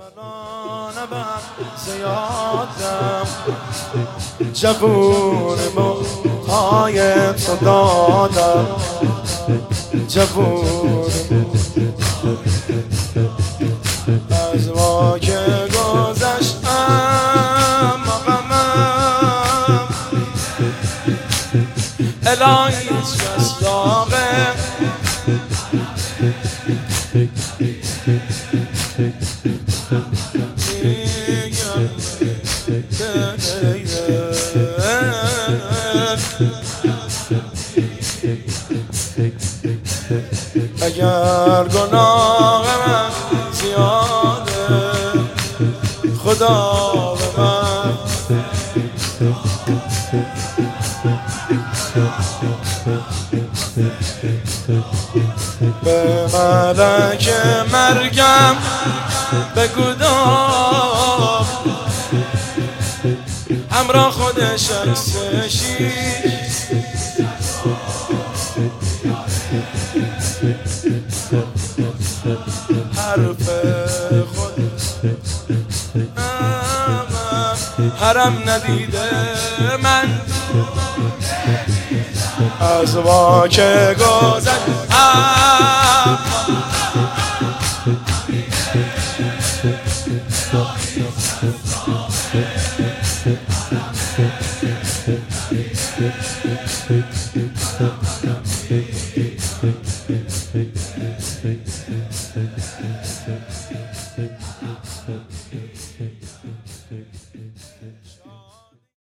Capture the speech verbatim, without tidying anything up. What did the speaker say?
دامنان بر زیادم جوون موهای تو دادم جوون از ما که گذشتم غمم الهی هیچ کس داغه اگر گناه من زیاده خدا به من به ملک مرگم بگو دام همراه خودش عکس شیش حرف خود حرم ندیده من از ما که گذشت